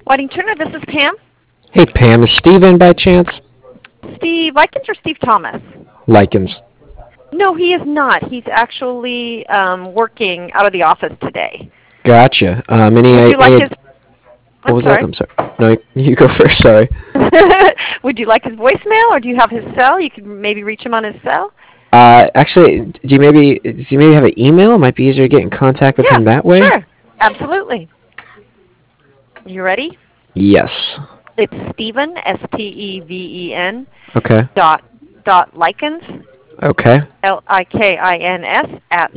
Whiting Turner, this is Pam. Hey Pam, is Steve in by chance? Steve Likens or Steve Thomas? Likens. No, he is not. He's actually working out of the office today. Gotcha. Would you like his? What I'm was that? sorry. I'm sorry. No, you go first. Sorry. Would you like his voicemail, or do you have his cell? You could maybe reach him on his cell. Actually, do you maybe have an email? It might be easier to get in contact with Yeah, him that way. sure, absolutely. You ready? Yes. It's Steven, Steven, Okay. Likens, Okay. Likins at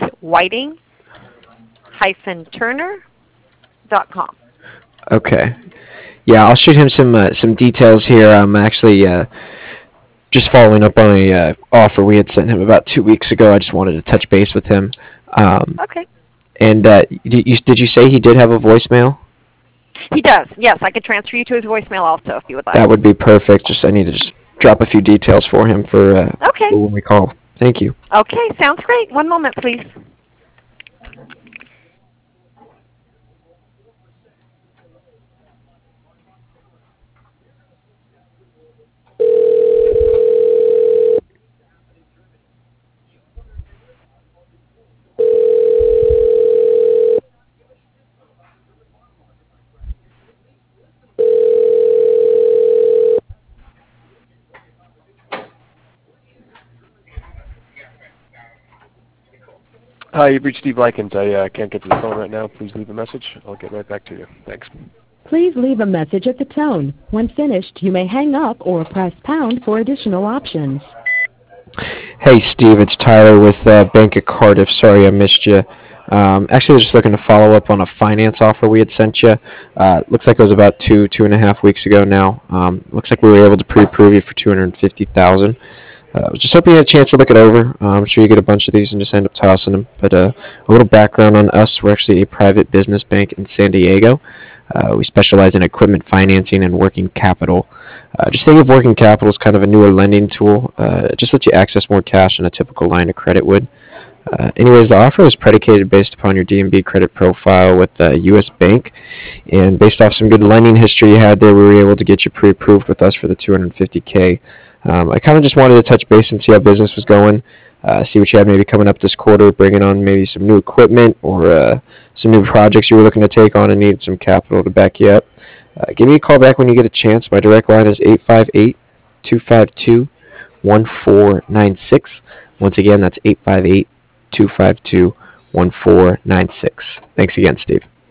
whiting-turner.com. Okay. Yeah, I'll shoot him some details here. I'm actually just following up on a offer we had sent him about 2 weeks ago. I just wanted to touch base with him. Um, Okay. and did you say he did have a voicemail? He does. Yes, I could transfer you to his voicemail also if you would like. That would be perfect. I need to just drop a few details for him Okay. for when we call. Thank you. Okay, sounds great. One moment, please. Hi, you've reached Steve Likens. I can't get to the phone right now. Please leave a message. I'll get right back to you. Thanks. Please leave a message at the tone. When finished, you may hang up or press pound for additional options. Hey Steve, it's Tyler with Bank of Cardiff. Sorry I missed you. Actually, I was just looking to follow up on a finance offer we had sent you. Looks like it was about 2.5 weeks ago now. Looks like we were able to pre-approve you for 250,000. I was just hoping you had a chance to look it over. I'm sure you get a bunch of these and just end up tossing them. But a little background on us: we're actually a private business bank in San Diego. We specialize in equipment financing and working capital. Just think of working capital as kind of a newer lending tool. It just lets you access more cash than a typical line of credit would. Anyways, the offer was predicated based upon your DNB credit profile with the U.S. Bank, and based off some good lending history you had there, we were able to get you pre-approved with us for the 250K. I kind of just wanted to touch base and see how business was going, see what you had maybe coming up this quarter, bringing on maybe some new equipment or some new projects you were looking to take on and need some capital to back you up. Give me a call back when you get a chance. My direct line is 858-252-1496. Once again, that's 858-252-1496. Thanks again, Steve.